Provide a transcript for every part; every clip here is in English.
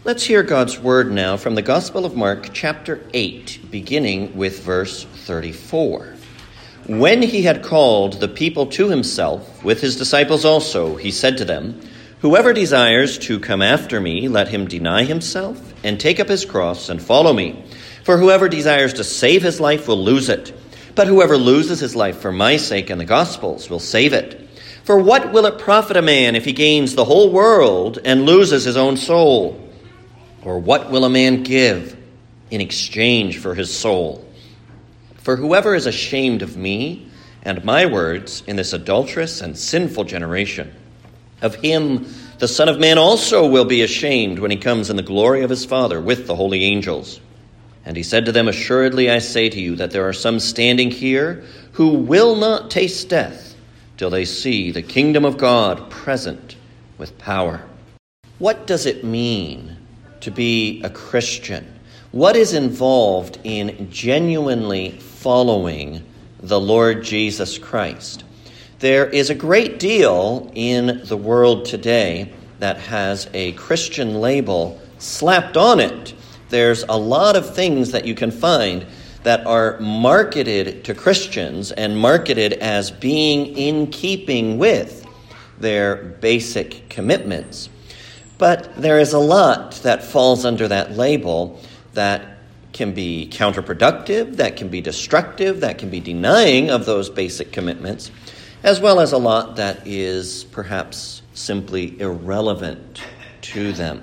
Let's hear God's word now from the Gospel of Mark, chapter 8, beginning with verse 34. When he had called the people to himself, with his disciples also, he said to them, "Whoever desires to come after me, let him deny himself and take up his cross and follow me. For whoever desires to save his life will lose it. But whoever loses his life for my sake and the gospel's will save it. For what will it profit a man if he gains the whole world and loses his own soul? Or what will a man give in exchange for his soul? For whoever is ashamed of me and my words in this adulterous and sinful generation, of him the Son of Man also will be ashamed when he comes in the glory of his Father with the holy angels." And he said to them, "Assuredly I say to you that there are some standing here who will not taste death till they see the kingdom of God present with power." What does it mean to be a Christian? What is involved in genuinely following the Lord Jesus Christ? There is a great deal in the world today that has a Christian label slapped on it. There's a lot of things that you can find that are marketed to Christians and marketed as being in keeping with their basic commitments. But there is a lot that falls under that label that can be counterproductive, that can be destructive, that can be denying of those basic commitments, as well as a lot that is perhaps simply irrelevant to them.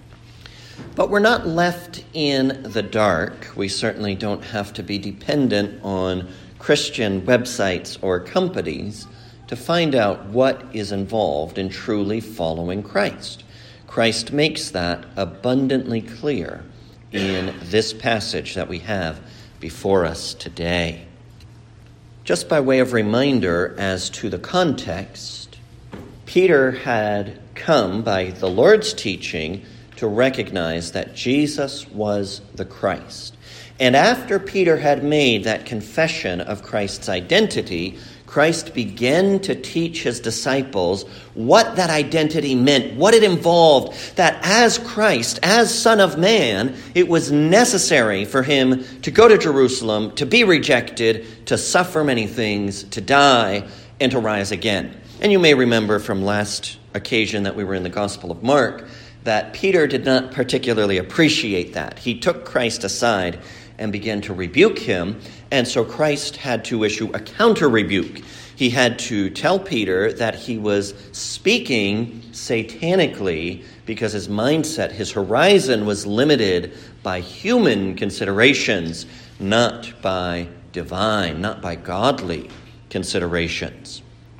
But we're not left in the dark. We certainly don't have to be dependent on Christian websites or companies to find out what is involved in truly following Christ. Christ makes that abundantly clear in this passage that we have before us today. Just by way of reminder as to the context, Peter had come by the Lord's teaching to recognize that Jesus was the Christ. And after Peter had made that confession of Christ's identity, Christ began to teach his disciples what that identity meant, what it involved, that as Christ, as Son of Man, it was necessary for him to go to Jerusalem, to be rejected, to suffer many things, to die, and to rise again. And you may remember from last occasion that we were in the Gospel of Mark that Peter did not particularly appreciate that. He took Christ aside and began to rebuke him, and so Christ had to issue a counter-rebuke. He had to tell Peter that he was speaking satanically because his mindset, his horizon was limited by human considerations, not by divine, not by godly considerations.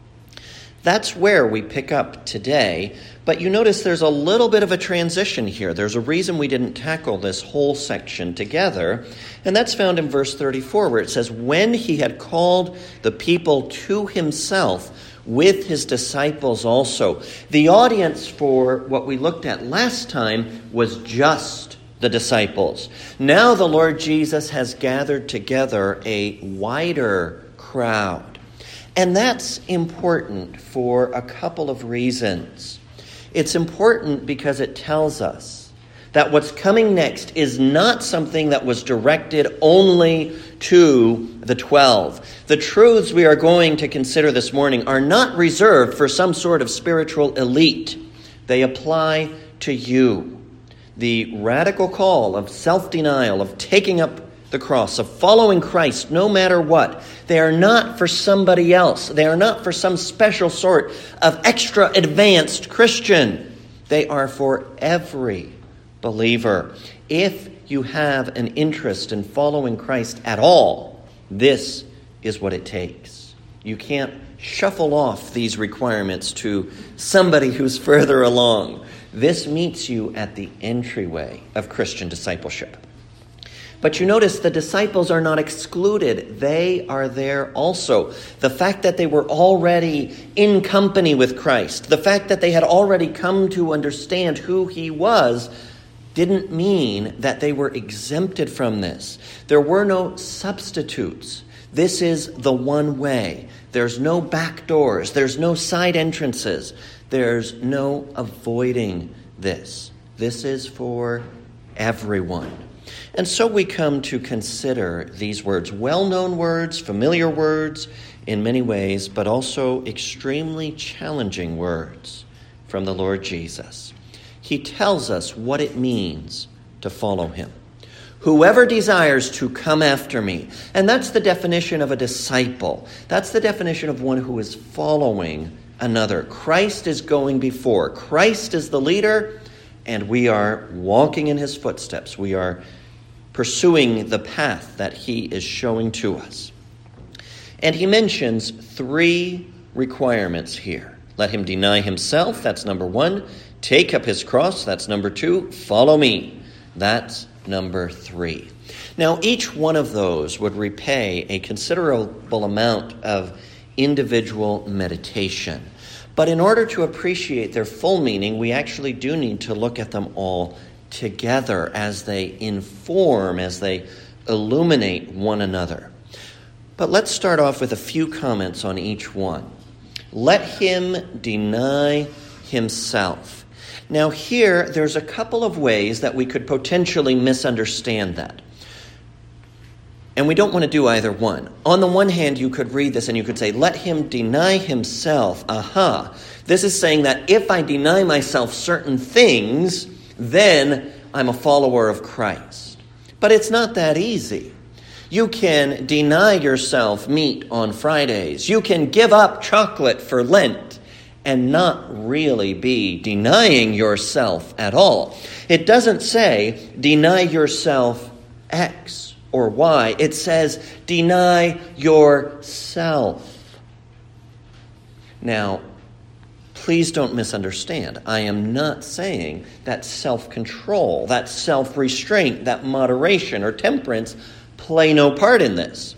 That's where we pick up today, but you notice there's a little bit of a transition here. There's a reason we didn't tackle this whole section together, and that's found in verse 34, where it says, "When he had called the people to himself with his disciples also." The audience for what we looked at last time was just the disciples. Now the Lord Jesus has gathered together a wider crowd. And that's important for a couple of reasons. It's important because it tells us that what's coming next is not something that was directed only to the 12. The truths we are going to consider this morning are not reserved for some sort of spiritual elite. They apply to you. The radical call of self-denial, of taking up the cross, of following Christ no matter what. They are not for somebody else. They are not for some special sort of extra advanced Christian. They are for every believer. If you have an interest in following Christ at all, this is what it takes. You can't shuffle off these requirements to somebody who's further along. This meets you at the entryway of Christian discipleship. But you notice the disciples are not excluded. They are there also. The fact that they were already in company with Christ, the fact that they had already come to understand who he was, didn't mean that they were exempted from this. There were no substitutes. This is the one way. There's no back doors. There's no side entrances. There's no avoiding this. This is for everyone. And so we come to consider these words, well-known words, familiar words in many ways, but also extremely challenging words from the Lord Jesus. He tells us what it means to follow him. Whoever desires to come after me. And that's the definition of a disciple. That's the definition of one who is following another. Christ is going before. Christ is the leader, and we are walking in his footsteps. We are pursuing the path that he is showing to us. And he mentions 3 requirements here. Let him deny himself, that's number 1. Take up his cross, that's number 2. Follow me, that's number 3. Now, each one of those would repay a considerable amount of individual meditation. But in order to appreciate their full meaning, we actually do need to look at them all together as they inform, as they illuminate one another. But let's start off with a few comments on each one. Let him deny himself. Now here, there's a couple of ways that we could potentially misunderstand that. And we don't want to do either one. On the one hand, you could read this and you could say, let him deny himself. Aha. This is saying that if I deny myself certain things, then I'm a follower of Christ. But it's not that easy. You can deny yourself meat on Fridays. You can give up chocolate for Lent and not really be denying yourself at all. It doesn't say deny yourself X or Y. It says deny yourself. Now, please don't misunderstand. I am not saying that self-control, that self-restraint, that moderation or temperance play no part in this.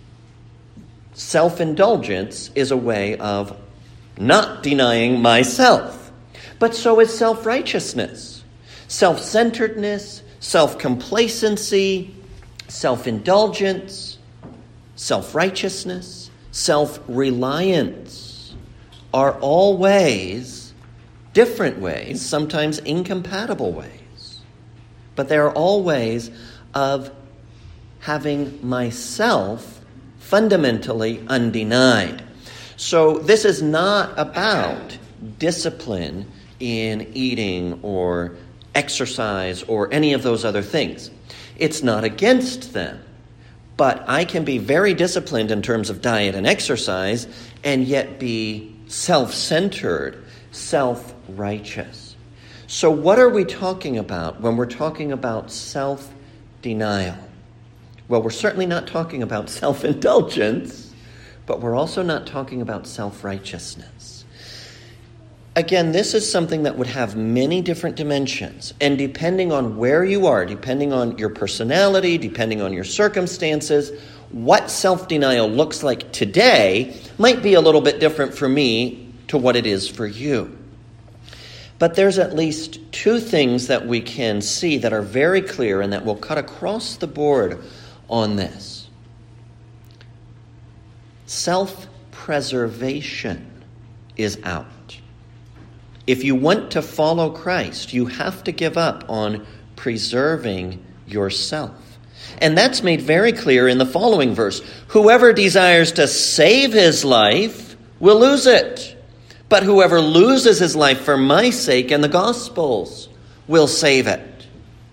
Self-indulgence is a way of not denying myself. But so is self-righteousness, self-centeredness, self-complacency, self-indulgence, self-righteousness, self-reliance are all ways, different ways, sometimes incompatible ways. But they are all ways of having myself fundamentally undenied. So this is not about discipline in eating or exercise or any of those other things. It's not against them. But I can be very disciplined in terms of diet and exercise and yet be self-centered, self-righteous. So what are we talking about when we're talking about self-denial? Well, we're certainly not talking about self-indulgence, but we're also not talking about self-righteousness. Again, this is something that would have many different dimensions. And depending on where you are, depending on your personality, depending on your circumstances, what self-denial looks like today might be a little bit different for me to what it is for you. But there's at least 2 things that we can see that are very clear and that will cut across the board on this. Self-preservation is out. If you want to follow Christ, you have to give up on preserving yourself. And that's made very clear in the following verse. Whoever desires to save his life will lose it. But whoever loses his life for my sake and the gospel's will save it.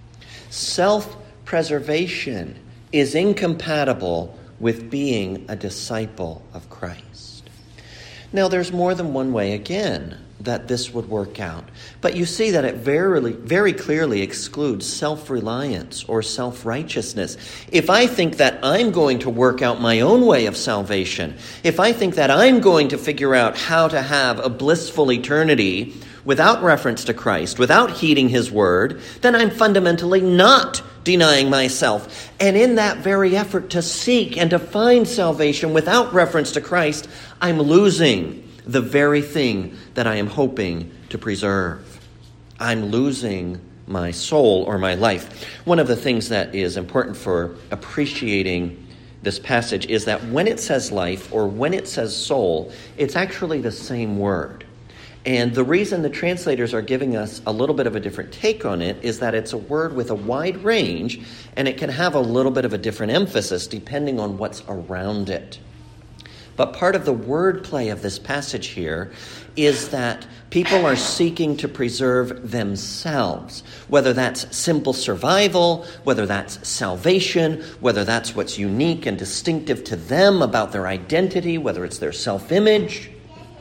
Self-preservation is incompatible with being a disciple of Christ. Now, there's more than one way, again, that this would work out. But you see that it very clearly excludes self-reliance or self-righteousness. If I think that I'm going to work out my own way of salvation, if I think that I'm going to figure out how to have a blissful eternity without reference to Christ, without heeding his word, then I'm fundamentally not denying myself. And in that very effort to seek and to find salvation without reference to Christ, I'm losing the very thing that I am hoping to preserve. I'm losing my soul or my life. One of the things that is important for appreciating this passage is that when it says life or when it says soul, it's actually the same word. And the reason the translators are giving us a little bit of a different take on it is that it's a word with a wide range, and it can have a little bit of a different emphasis depending on what's around it. But part of the wordplay of this passage here is that people are seeking to preserve themselves, whether that's simple survival, whether that's salvation, whether that's what's unique and distinctive to them about their identity, whether it's their self-image.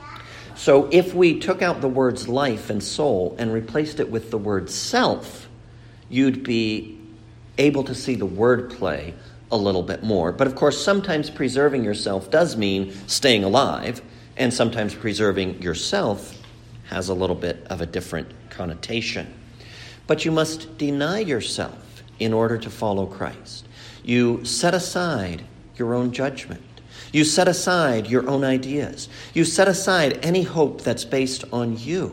So if we took out the words life and soul and replaced it with the word self, you'd be able to see the wordplay a little bit more. But of course, sometimes preserving yourself does mean staying alive, and sometimes preserving yourself has a little bit of a different connotation. But you must deny yourself in order to follow Christ. You set aside your own judgment. You set aside your own ideas. You set aside any hope that's based on you,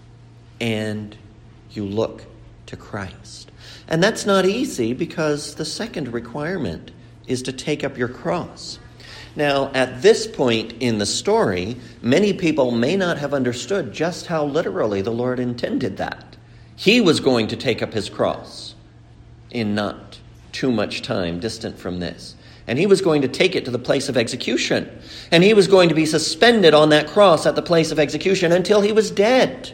and you look to Christ. And that's not easy because the second requirement is to take up your cross. Now, at this point in the story, many people may not have understood just how literally the Lord intended that. He was going to take up his cross in not too much time distant from this. And he was going to take it to the place of execution. And he was going to be suspended on that cross at the place of execution until he was dead.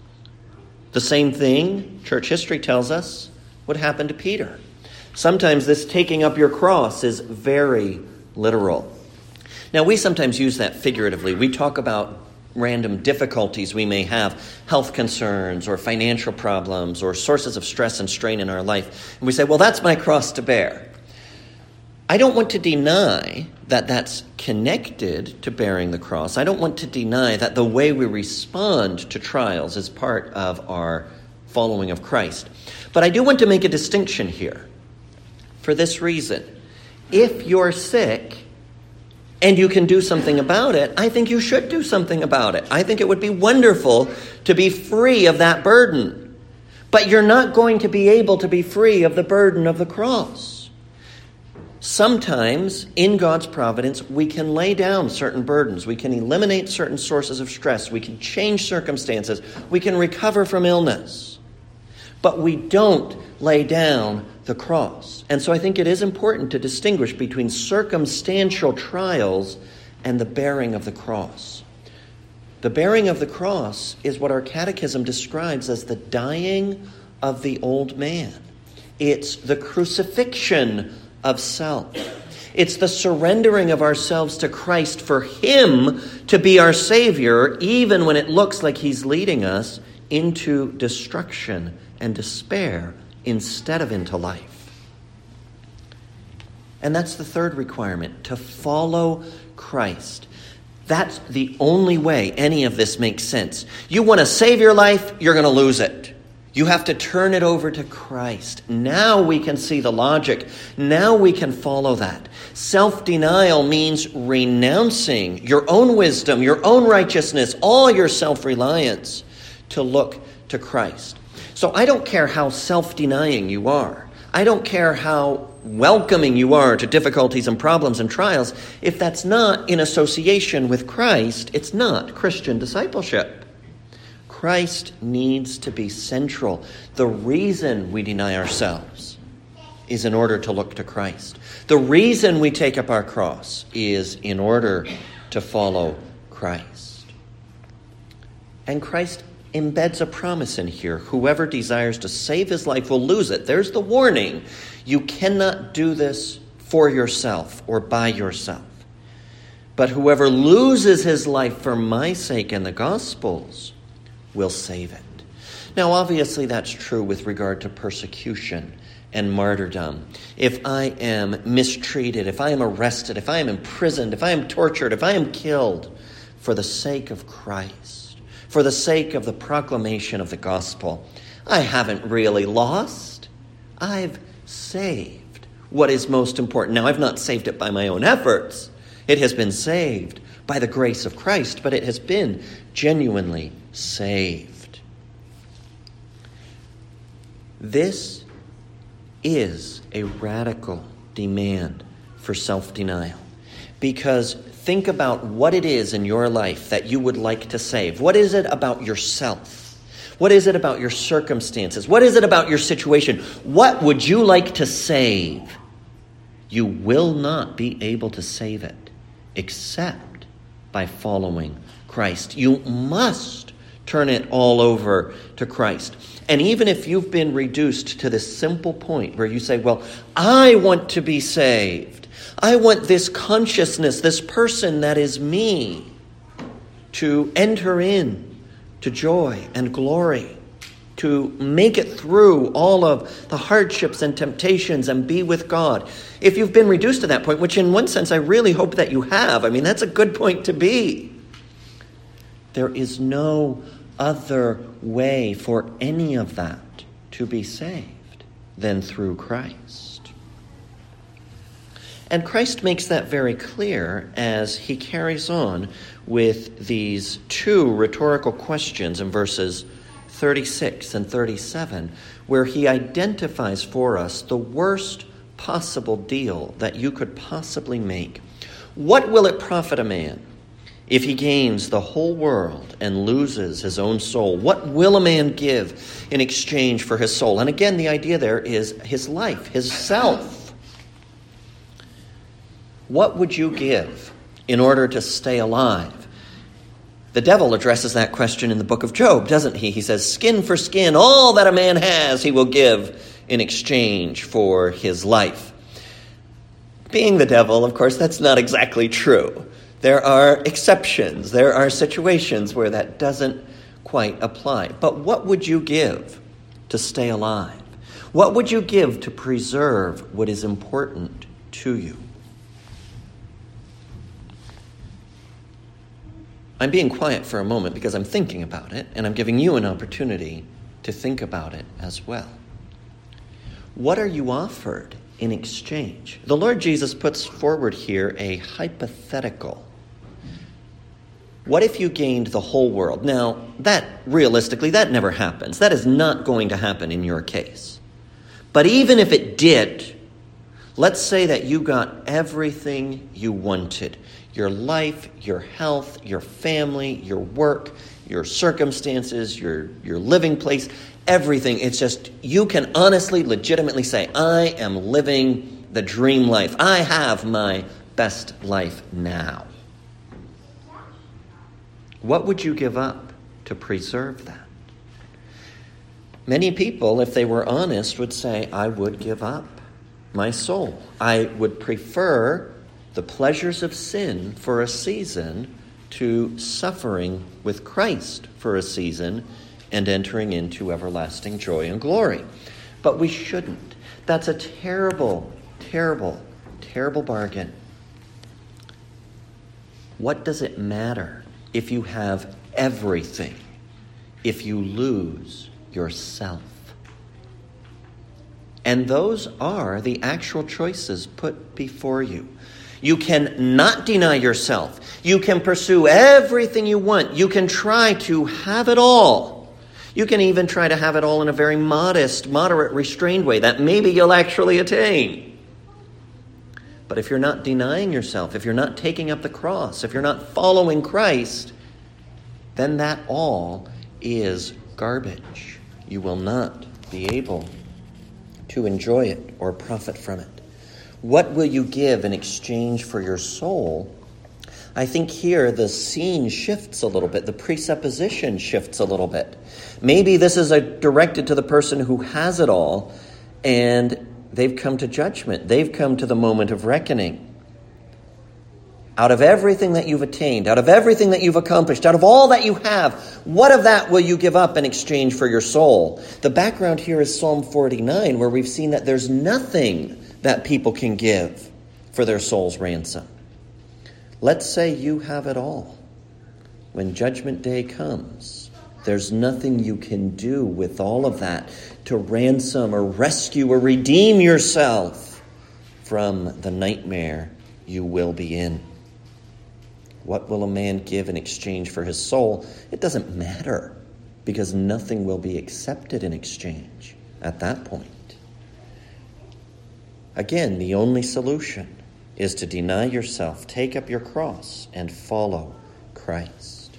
The same thing, church history tells us, would happen to Peter. Sometimes this taking up your cross is very literal. Now, we sometimes use that figuratively. We talk about random difficulties we may have, health concerns or financial problems or sources of stress and strain in our life. And we say, well, that's my cross to bear. I don't want to deny that that's connected to bearing the cross. I don't want to deny that the way we respond to trials is part of our following of Christ. But I do want to make a distinction here for this reason. If you're sick and you can do something about it, I think you should do something about it. I think it would be wonderful to be free of that burden. But you're not going to be able to be free of the burden of the cross. Sometimes, in God's providence, we can lay down certain burdens. We can eliminate certain sources of stress. We can change circumstances. We can recover from illness. But we don't lay down the cross. And so I think it is important to distinguish between circumstantial trials and the bearing of the cross. The bearing of the cross is what our catechism describes as the dying of the old man. It's the crucifixion of self. It's the surrendering of ourselves to Christ for him to be our Savior, even when it looks like he's leading us into destruction and despair instead of into life. And that's the third requirement, to follow Christ. That's the only way any of this makes sense. You want to save your life, you're going to lose it. You have to turn it over to Christ. Now we can see the logic. Now we can follow that. Self-denial means renouncing your own wisdom, your own righteousness, all your self-reliance to look to Christ. So I don't care how self-denying you are. I don't care how welcoming you are to difficulties and problems and trials. If that's not in association with Christ, it's not Christian discipleship. Christ needs to be central. The reason we deny ourselves is in order to look to Christ. The reason we take up our cross is in order to follow Christ. And Christ embeds a promise in here. Whoever desires to save his life will lose it. There's the warning. You cannot do this for yourself or by yourself. But whoever loses his life for my sake and the gospel's will save it. Now, obviously, that's true with regard to persecution and martyrdom. If I am mistreated, if I am arrested, if I am imprisoned, if I am tortured, if I am killed for the sake of Christ, for the sake of the proclamation of the gospel, I haven't really lost. I've saved what is most important. Now, I've not saved it by my own efforts. It has been saved by the grace of Christ, but it has been genuinely saved. This is a radical demand for self-denial, because think about what it is in your life that you would like to save. What is it about yourself? What is it about your circumstances? What is it about your situation? What would you like to save? You will not be able to save it except by following Christ. You must turn it all over to Christ. And even if you've been reduced to this simple point where you say, well, I want to be saved. I want this consciousness, this person that is me, to enter in to joy and glory, to make it through all of the hardships and temptations and be with God. If you've been reduced to that point, which in one sense I really hope that you have, I mean, that's a good point to be. There is no other way for any of that to be saved than through Christ. And Christ makes that very clear as he carries on with these two rhetorical questions in verses 36 and 37, where he identifies for us the worst possible deal that you could possibly make. What will it profit a man if he gains the whole world and loses his own soul? What will a man give in exchange for his soul? And again, the idea there is his life, his self. What would you give in order to stay alive? The devil addresses that question in the book of Job, doesn't he? He says, skin for skin, all that a man has he will give in exchange for his life. Being the devil, of course, that's not exactly true. There are exceptions. There are situations where that doesn't quite apply. But what would you give to stay alive? What would you give to preserve what is important to you? I'm being quiet for a moment because I'm thinking about it, and I'm giving you an opportunity to think about it as well. What are you offered in exchange? The Lord Jesus puts forward here a hypothetical. What if you gained the whole world? Now, that realistically, that never happens. That is not going to happen in your case. But even if it did, let's say that you got everything you wanted. Your life, your health, your family, your work, your circumstances, your living place, everything. It's just, you can honestly, legitimately say, I am living the dream life. I have my best life now. What would you give up to preserve that? Many people, if they were honest, would say, I would give up my soul. I would prefer the pleasures of sin for a season to suffering with Christ for a season and entering into everlasting joy and glory. But we shouldn't. That's a terrible, terrible, terrible bargain. What does it matter if you have everything, if you lose yourself? And those are the actual choices put before you. You can not deny yourself. You can pursue everything you want. You can try to have it all. You can even try to have it all in a very modest, moderate, restrained way that maybe you'll actually attain. But if you're not denying yourself, if you're not taking up the cross, if you're not following Christ, then that all is garbage. You will not be able to enjoy it or profit from it. What will you give in exchange for your soul? I think here the scene shifts a little bit. The presupposition shifts a little bit. Maybe this is directed to the person who has it all, and they've come to judgment. They've come to the moment of reckoning. Out of everything that you've attained, out of everything that you've accomplished, out of all that you have, what of that will you give up in exchange for your soul? The background here is Psalm 49, where we've seen that there's nothing that people can give for their soul's ransom. Let's say you have it all. When judgment day comes, there's nothing you can do with all of that to ransom or rescue or redeem yourself from the nightmare you will be in. What will a man give in exchange for his soul? It doesn't matter, because nothing will be accepted in exchange at that point. Again, the only solution is to deny yourself, take up your cross, and follow Christ.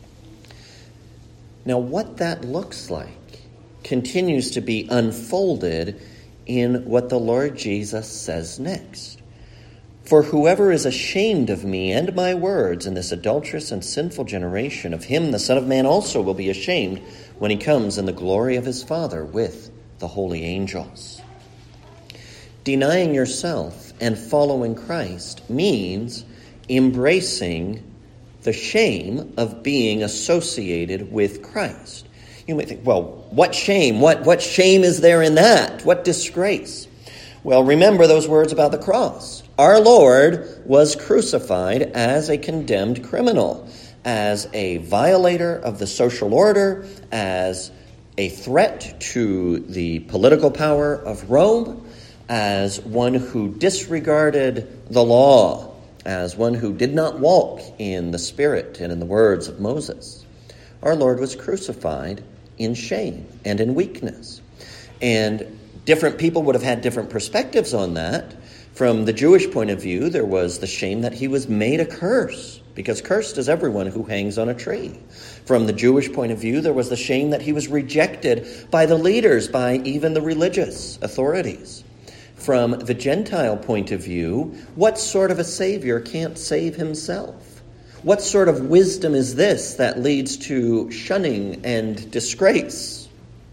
Now, what that looks like continues to be unfolded in what the Lord Jesus says next. For whoever is ashamed of me and my words in this adulterous and sinful generation, of him the Son of Man also will be ashamed when he comes in the glory of his Father with the holy angels. Denying yourself and following Christ means embracing the shame of being associated with Christ. You may think, well, what shame? What shame is there in that? What disgrace? Well, remember those words about the cross. Our Lord was crucified as a condemned criminal, as a violator of the social order, as a threat to the political power of Rome, as one who disregarded the law, as one who did not walk in the Spirit and in the words of Moses. Our Lord was crucified in shame and in weakness. And different people would have had different perspectives on that. From the Jewish point of view, there was the shame that he was made a curse, because cursed is everyone who hangs on a tree. From the Jewish point of view, there was the shame that he was rejected by the leaders, by even the religious authorities. From the Gentile point of view, what sort of a Savior can't save himself? What sort of wisdom is this that leads to shunning and disgrace?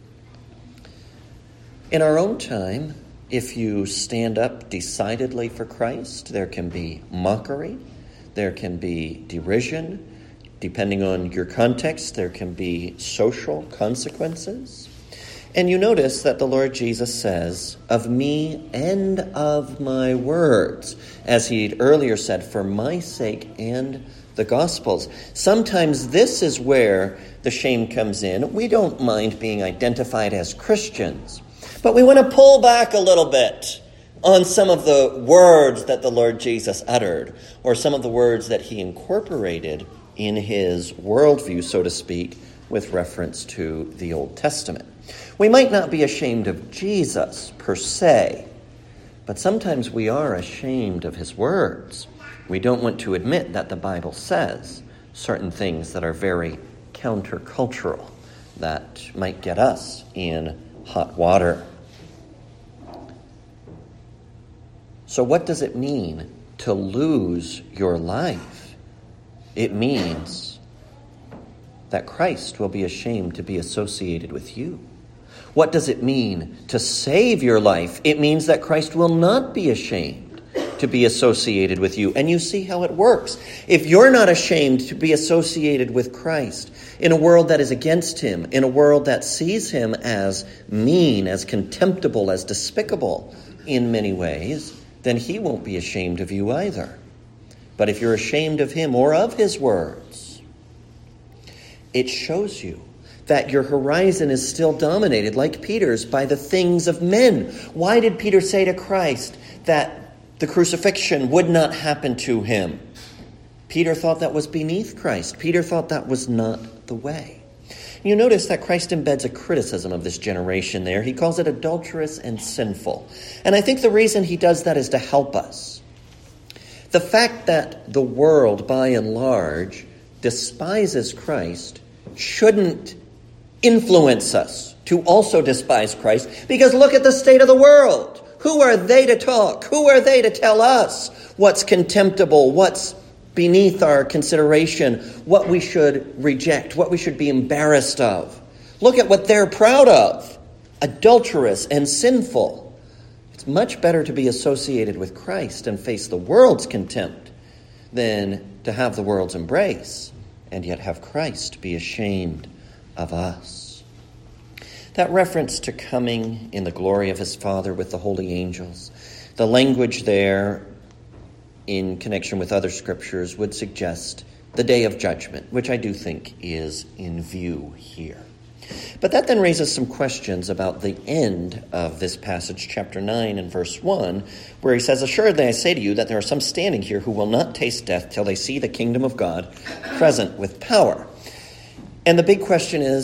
In our own time, if you stand up decidedly for Christ, there can be mockery, there can be derision. Depending on your context, there can be social consequences. And you notice that the Lord Jesus says, of me and of my words, as he'd earlier said, for my sake and the Gospels. Sometimes this is where the shame comes in. We don't mind being identified as Christians, but we want to pull back a little bit on some of the words that the Lord Jesus uttered, or some of the words that he incorporated in his worldview, so to speak, with reference to the Old Testament. We might not be ashamed of Jesus per se, but sometimes we are ashamed of his words. We don't want to admit that the Bible says certain things that are very countercultural, that might get us in hot water. So what does it mean to lose your life? It means that Christ will be ashamed to be associated with you. What does it mean to save your life? It means that Christ will not be ashamed to be associated with you. And you see how it works. If you're not ashamed to be associated with Christ in a world that is against him, in a world that sees him as mean, as contemptible, as despicable in many ways, then he won't be ashamed of you either. But if you're ashamed of him or of his words, it shows you that your horizon is still dominated, like Peter's, by the things of men. Why did Peter say to Christ that the crucifixion would not happen to him? Peter thought that was beneath Christ. Peter thought that was not the way. You notice that Christ embeds a criticism of this generation there. He calls it adulterous and sinful. And I think the reason he does that is to help us. The fact that the world, by and large, despises Christ shouldn't influence us to also despise Christ, because look at the state of the world. Who are they to talk? Who are they to tell us what's contemptible, what's beneath our consideration, what we should reject, what we should be embarrassed of? Look at what they're proud of, adulterous and sinful. It's much better to be associated with Christ and face the world's contempt than to have the world's embrace and yet have Christ be ashamed of us. That reference to coming in the glory of his Father with the holy angels, the language there in connection with other scriptures would suggest the day of judgment, which I do think is in view here. But that then raises some questions about the end of this passage, chapter 9 and verse 1, where he says, assuredly I say to you that there are some standing here who will not taste death till they see the kingdom of God present with power. And the big question is,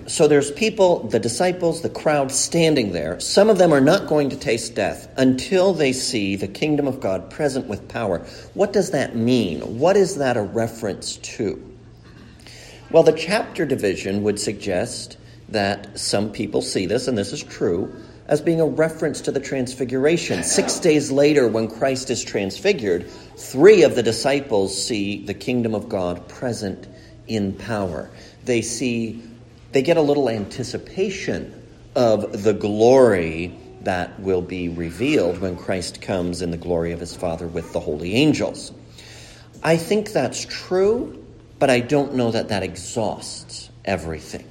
So there's people, the disciples, the crowd standing there. Some of them are not going to taste death until they see the kingdom of God present with power. What does that mean? What is that a reference to? Well, the chapter division would suggest that some people see this, and this is true, as being a reference to the transfiguration. 6 days later, when Christ is transfigured, 3 of the disciples see the kingdom of God present in power. They get a little anticipation of the glory that will be revealed when Christ comes in the glory of his Father with the holy angels. I think that's true, but I don't know that that exhausts everything.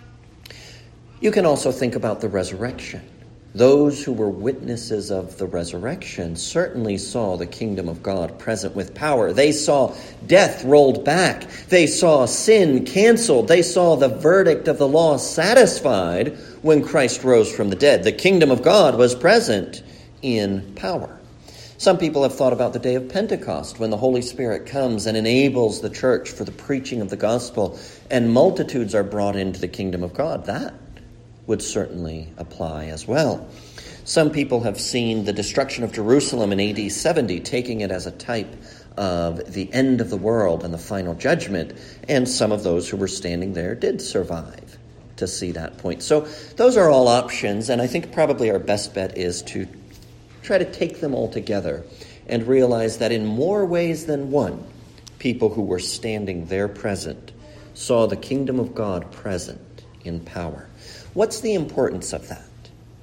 You can also think about the resurrection. Those who were witnesses of the resurrection certainly saw the kingdom of God present with power. They saw death rolled back. They saw sin canceled. They saw the verdict of the law satisfied when Christ rose from the dead. The kingdom of God was present in power. Some people have thought about the day of Pentecost, when the Holy Spirit comes and enables the church for the preaching of the gospel, and multitudes are brought into the kingdom of God. That would certainly apply as well. Some people have seen the destruction of Jerusalem in AD 70, taking it as a type of the end of the world and the final judgment, and some of those who were standing there did survive to see that point. So those are all options, and I think probably our best bet is to try to take them all together and realize that in more ways than one, people who were standing there present saw the kingdom of God present in power. What's the importance of that?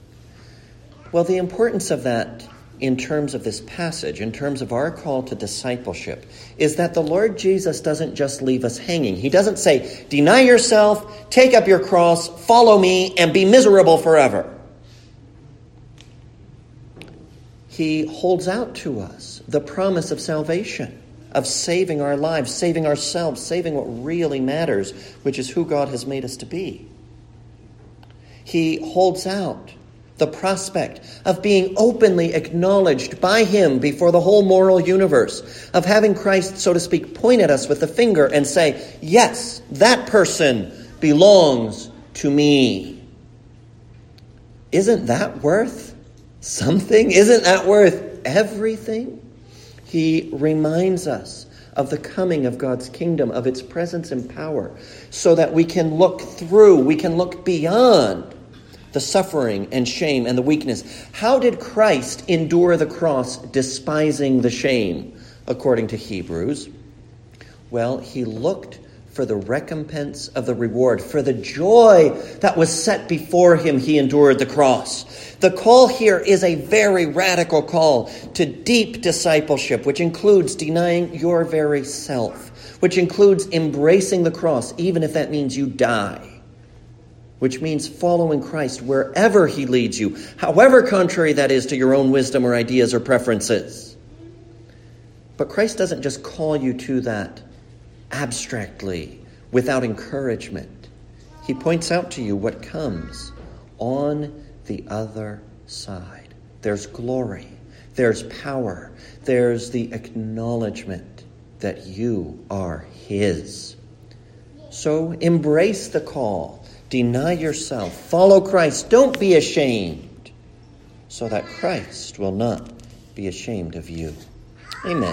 Well, the importance of that in terms of this passage, in terms of our call to discipleship, is that the Lord Jesus doesn't just leave us hanging. He doesn't say, deny yourself, take up your cross, follow me, and be miserable forever. He holds out to us the promise of salvation, of saving our lives, saving ourselves, saving what really matters, which is who God has made us to be. He holds out the prospect of being openly acknowledged by him before the whole moral universe, of having Christ, so to speak, point at us with the finger and say, yes, that person belongs to me. Isn't that worth something? Isn't that worth everything? He reminds us of the coming of God's kingdom, of its presence and power, so that we can look through, we can look beyond the suffering and shame and the weakness. How did Christ endure the cross, despising the shame, according to Hebrews? Well, he looked for the recompense of the reward. For the joy that was set before him, he endured the cross. The call here is a very radical call to deep discipleship, which includes denying your very self, which includes embracing the cross, even if that means you die, which means following Christ wherever he leads you, however contrary that is to your own wisdom or ideas or preferences. But Christ doesn't just call you to that abstractly, without encouragement. He points out to you what comes on the other side. There's glory, there's power, there's the acknowledgement that you are his. So embrace the call. Deny yourself. Follow Christ. Don't be ashamed, so that Christ will not be ashamed of you. Amen.